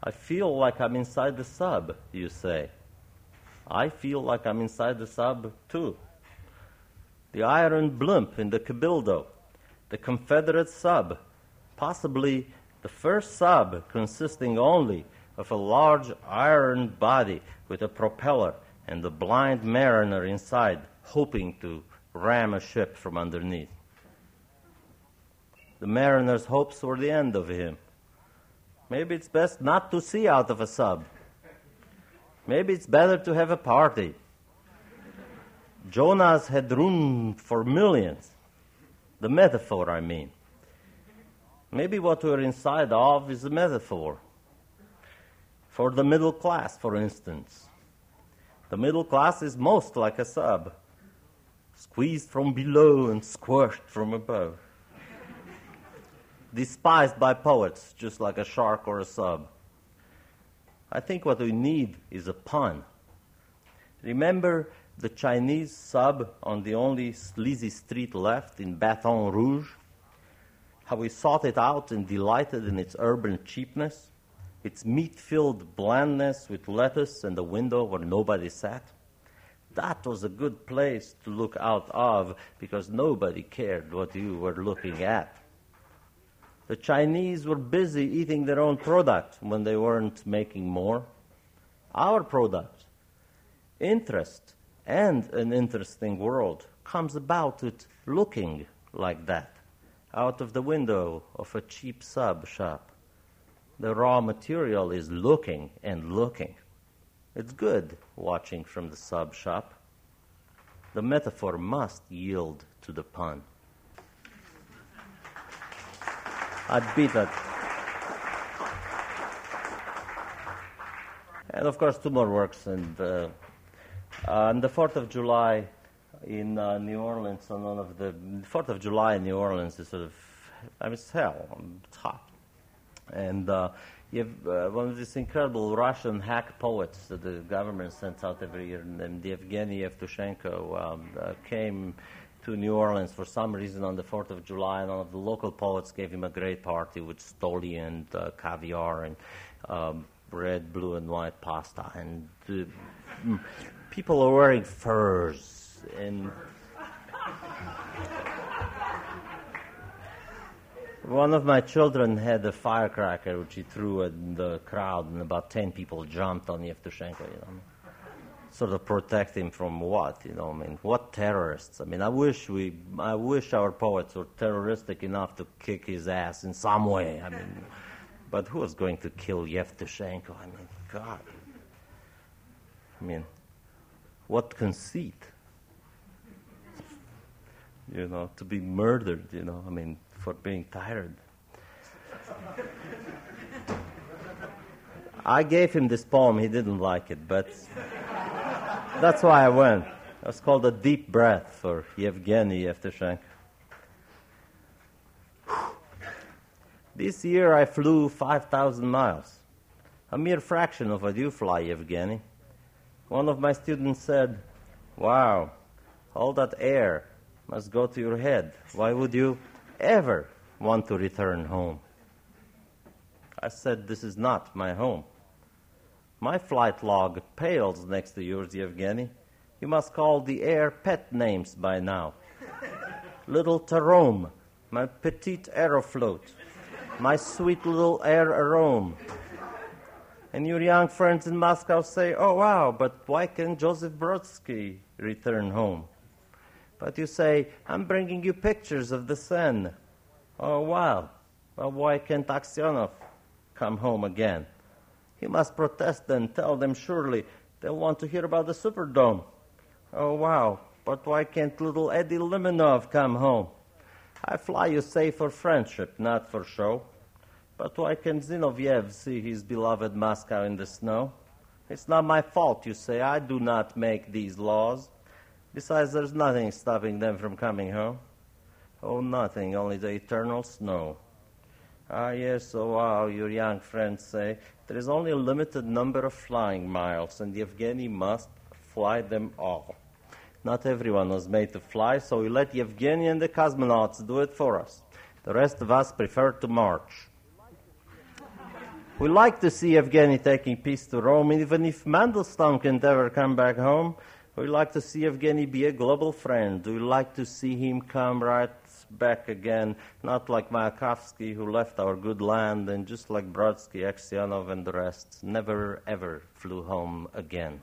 I feel like I'm inside the sub, you say. I feel like I'm inside the sub, too. The iron blimp in the Cabildo, the Confederate sub, possibly the first sub consisting only of a large iron body with a propeller and a blind mariner inside, hoping to ram a ship from underneath. The mariner's hopes were the end of him. Maybe it's best not to see out of a sub. Maybe it's better to have a party. Jonas had room for millions. The metaphor, I mean. Maybe what we're inside of is a metaphor. For the middle class, for instance. The middle class is most like a sub, squeezed from below and squashed from above. Despised by poets, just like a shark or a sub. I think what we need is a pun. Remember the Chinese sub on the only sleazy street left in Baton Rouge? How we sought it out and delighted in its urban cheapness, its meat-filled blandness with lettuce and a window where nobody sat? That was a good place to look out of because nobody cared what you were looking at. The Chinese were busy eating their own product when they weren't making more. Our product, interest and an interesting world, comes about it looking like that, out of the window of a cheap sub shop. The raw material is looking and looking. It's good watching from the sub shop. The metaphor must yield to the pun. I'd beat it. And of course, two more works. And on the 4th of July in New Orleans, on one of the 4th of July in New Orleans is sort of, I mean, it's hell. It's hot. And you have one of these incredible Russian hack poets that the government sends out every year, named Yevgeny Yevtushenko, came to New Orleans for some reason on the 4th of July, and one of the local poets gave him a great party with stoli and caviar and red, blue, and white pasta. And people are wearing furs. And one of my children had a firecracker which he threw at the crowd, and about 10 people jumped on Yevtushenko, you know. Sort of protect him from what, you know, I mean, what terrorists? I mean, I wish our poets were terroristic enough to kick his ass in some way, I mean, but who was going to kill Yevtushenko? I mean, God. I mean, what conceit, you know, to be murdered, you know, I mean, for being tired. I gave him this poem, he didn't like it, but that's why I went. It was called A Deep Breath for Yevgeny Yevtushenko. This year I flew 5,000 miles, a mere fraction of what you fly, Yevgeny. One of my students said, "Wow, all that air must go to your head. Why would you ever want to return home?" I said, "This is not my home. My flight log pales next to yours, Yevgeny. You must call the air pet names by now. Little Tarome, my petite aerofloat, my sweet little air arome. And your young friends in Moscow say, 'Oh, wow, but why can't Joseph Brodsky return home?' But you say, 'I'm bringing you pictures of the Seine.' 'Oh, wow, well, why can't Aksionov come home again?' You must protest and tell them surely they'll want to hear about the Superdome. 'Oh, wow, but why can't little Eddie Limonov come home?' I fly, you say, for friendship, not for show. But why can't Zinoviev see his beloved Moscow in the snow? It's not my fault, you say. I do not make these laws. Besides, there's nothing stopping them from coming home. Oh, nothing, only the eternal snow. Ah, yes, oh, wow, your young friends say. There is only a limited number of flying miles, and Yevgeny must fly them all. Not everyone was made to fly, so we let Yevgeny and the cosmonauts do it for us. The rest of us prefer to march." We like to see Evgeny taking peace to Rome, even if Mandelstam can never come back home. We like to see Evgeny be a global friend. We like to see him come right back again, not like Mayakovsky, who left our good land, and just like Brodsky, Aksionov, and the rest, never ever flew home again.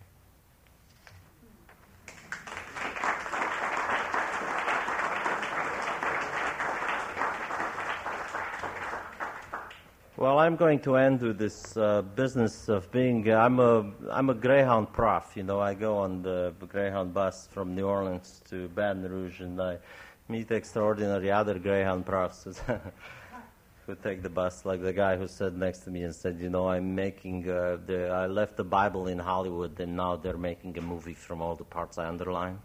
Well, I'm going to end with this business of being. I'm a Greyhound prof. You know, I go on the Greyhound bus from New Orleans to Baton Rouge, and I meet extraordinary other Greyhound profs who take the bus, like the guy who sat next to me and said, you know, I'm making. I left the Bible in Hollywood, and now they're making a movie from all the parts I underlined.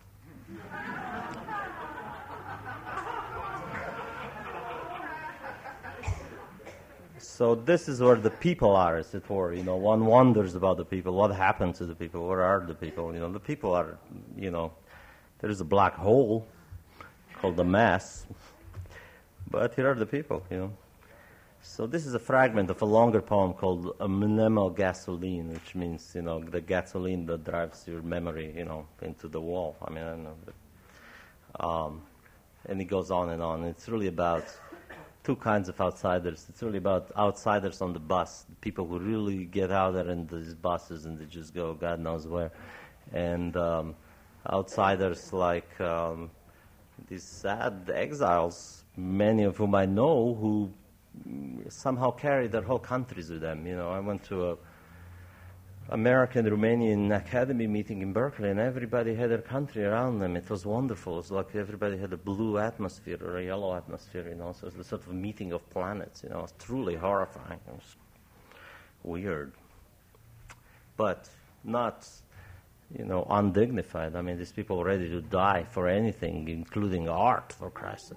So this is where the people are, as it were. You know, one wonders about the people. What happened to the people? Where are the people? You know, the people are, you know, there's a black hole called the mass. But here are the people, you know. So this is a fragment of a longer poem called Mnemogasoline, which means, you know, the gasoline that drives your memory, you know, into the wall. I mean, I don't know. But, and it goes on and on. It's really about two kinds of outsiders. It's really about outsiders on the bus, the people who really get out there in these buses and they just go God knows where. And outsiders like these sad exiles, many of whom I know, who somehow carry their whole countries with them. You know, I went to a American-Romanian Academy meeting in Berkeley, and everybody had their country around them. It was wonderful. It was like everybody had a blue atmosphere or a yellow atmosphere, you know. So it was a sort of meeting of planets, you know. It was truly horrifying. It was weird. But not, you know, undignified. I mean, these people were ready to die for anything, including art, for Christ's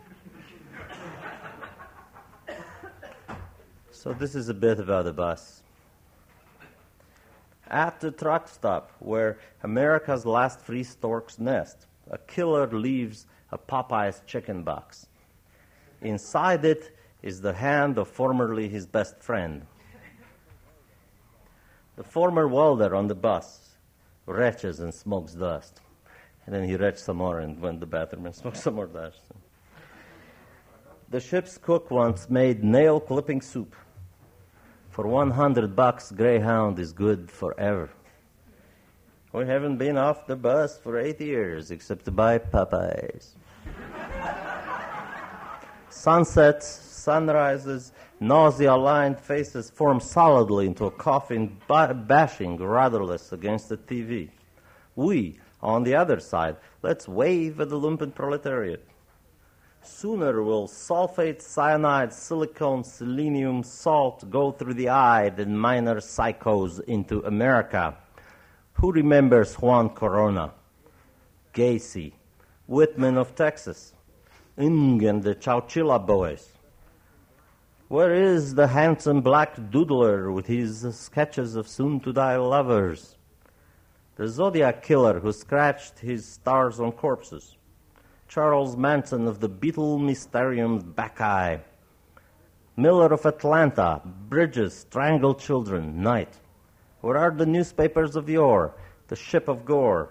sake. So this is a bit about the bus. At the truck stop where America's last free storks nest, a killer leaves a Popeye's chicken box. Inside it is the hand of formerly his best friend. The former welder on the bus retches and smokes dust. And then he retched some more and went to the bathroom and smoked some more dust. The ship's cook once made nail-clipping soup. For $100, Greyhound is good forever. We haven't been off the bus for 8 years, except to buy Popeyes. Sunsets, sunrises, nausea-lined faces form solidly into a coffin bashing rudderless against the TV. We, on the other side, let's wave at the lumpen proletariat. Sooner will sulfate, cyanide, silicone, selenium, salt go through the eye than minor psychos into America. Who remembers Juan Corona, Gacy, Whitman of Texas, Ng and the Chowchilla Boys? Where is the handsome black doodler with his sketches of soon-to-die lovers? The Zodiac killer who scratched his stars on corpses? Charles Manson of the Beatle Mysterium's back eye. Miller of Atlanta, Bridges, strangled children, night. Where are the newspapers of yore, the ship of gore?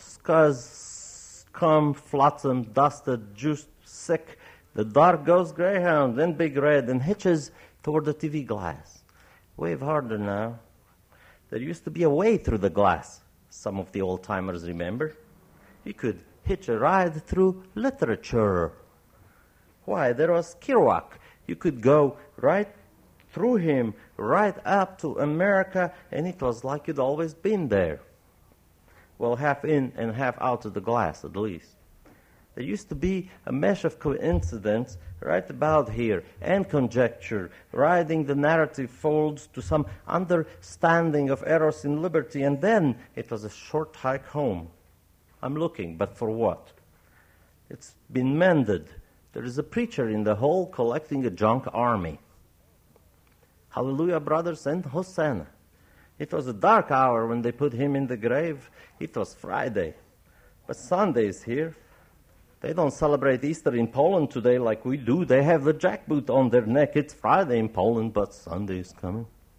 Scuzz, scum, flotsam, dusted, juiced, sick, the dark ghost Greyhound, then Big Red, and hitches toward the TV glass. Wave harder now. There used to be a way through the glass, some of the old-timers remember. You could hitch a ride through literature. Why, there was Kerouac. You could go right through him, right up to America, and it was like you'd always been there. Well, half in and half out of the glass, at least. There used to be a mesh of coincidence right about here, and conjecture, riding the narrative folds to some understanding of Eros in liberty, and then it was a short hike home. I'm looking, but for what? It's been mended. There is a preacher in the hole collecting a junk army. Hallelujah, brothers, and Hosanna. It was a dark hour when they put him in the grave. It was Friday. But Sunday is here. They don't celebrate Easter in Poland today like we do. They have the jackboot on their neck. It's Friday in Poland, but Sunday is coming.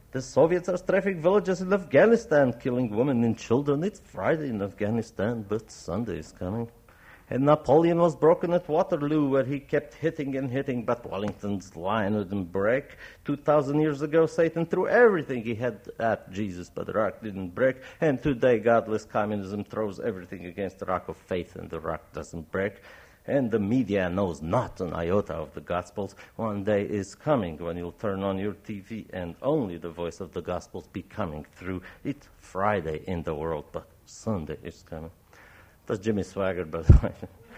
The Soviets are strafing villages in Afghanistan, killing women and children. It's Friday in Afghanistan, but Sunday is coming. And Napoleon was broken at Waterloo, where he kept hitting and hitting, but Wellington's line wouldn't break. 2,000 years ago, Satan threw everything he had at Jesus, but the rock didn't break. And today, godless communism throws everything against the rock of faith, and the rock doesn't break. And the media knows not an iota of the Gospels. One day is coming when you'll turn on your TV and only the voice of the Gospels be coming through. It's Friday in the world, but Sunday is coming. That's Jimmy Swaggart, by the way.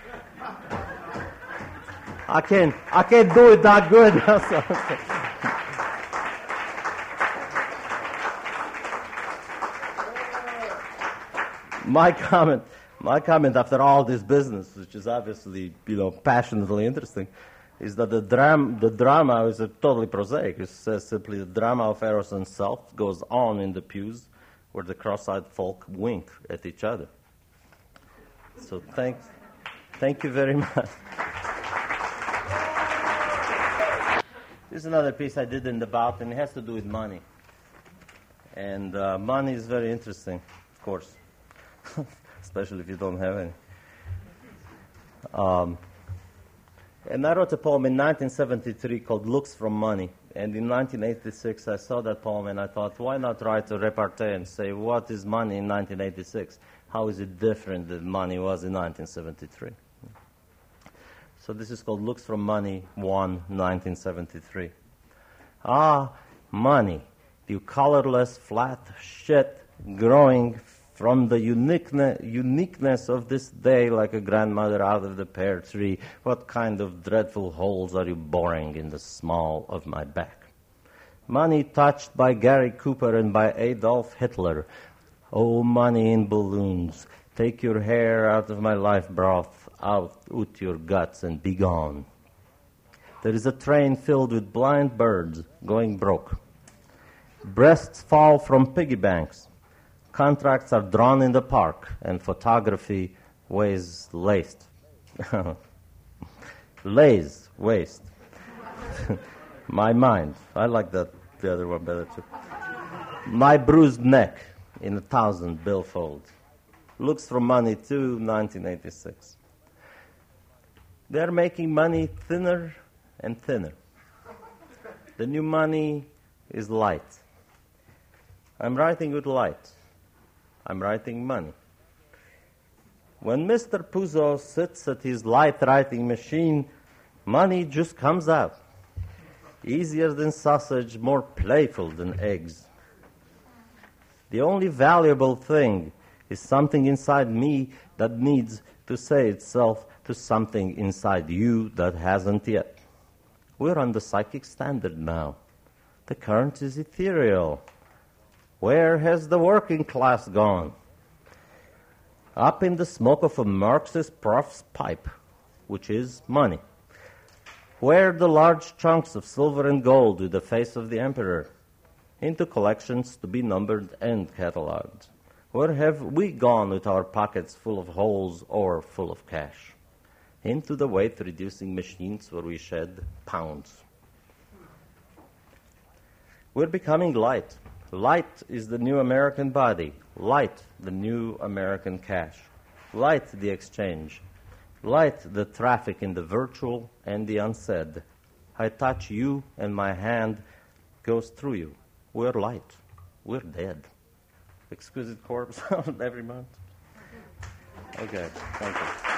I can't do it that good. My comment after all this business, which is obviously, passionately interesting, is that the drama is totally prosaic. It says simply the drama of Eros and self goes on in the pews where the cross-eyed folk wink at each other. So thank you very much. This is another piece I did in the bout, and it has to do with money. And money is very interesting, of course. Especially if you don't have any. And I wrote a poem in 1973 called Looks from Money. And in 1986, I saw that poem and I thought, why not write a repartee and say, what is money in 1986? How is it different than money was in 1973? So this is called Looks from Money 1, 1973. Ah, money, you colorless, flat shit growing from the uniqueness of this day like a grandmother out of the pear tree. What kind of dreadful holes are you boring in the small of my back? Money touched by Gary Cooper and by Adolf Hitler. Oh, money in balloons, take your hair out of my life broth, out with your guts and be gone. There is a train filled with blind birds going broke. Breasts fall from piggy banks. Contracts are drawn in the park, and photography weighs laced. Lays waste. My mind. I like that, the other one better too. My bruised neck in 1,000 billfolds. Looks from Money 2, 1986. They're making money thinner and thinner. The new money is light. I'm writing with light. I'm writing money. When Mr. Puzo sits at his light writing machine, money just comes out. Easier than sausage, more playful than eggs. The only valuable thing is something inside me that needs to say itself to something inside you that hasn't yet. We're on the psychic standard now. The current is ethereal. Where has the working class gone? Up in the smoke of a Marxist prof's pipe, which is money. Where the large chunks of silver and gold with the face of the emperor? Into collections to be numbered and catalogued. Where have we gone with our pockets full of holes or full of cash? Into the weight-reducing machines where we shed pounds. We're becoming light. Light is the new American body. Light, the new American cash. Light, the exchange. Light, the traffic in the virtual and the unsaid. I touch you and my hand goes through you. We're light. We're dead. Exquisite corpse every month. Okay, thank you.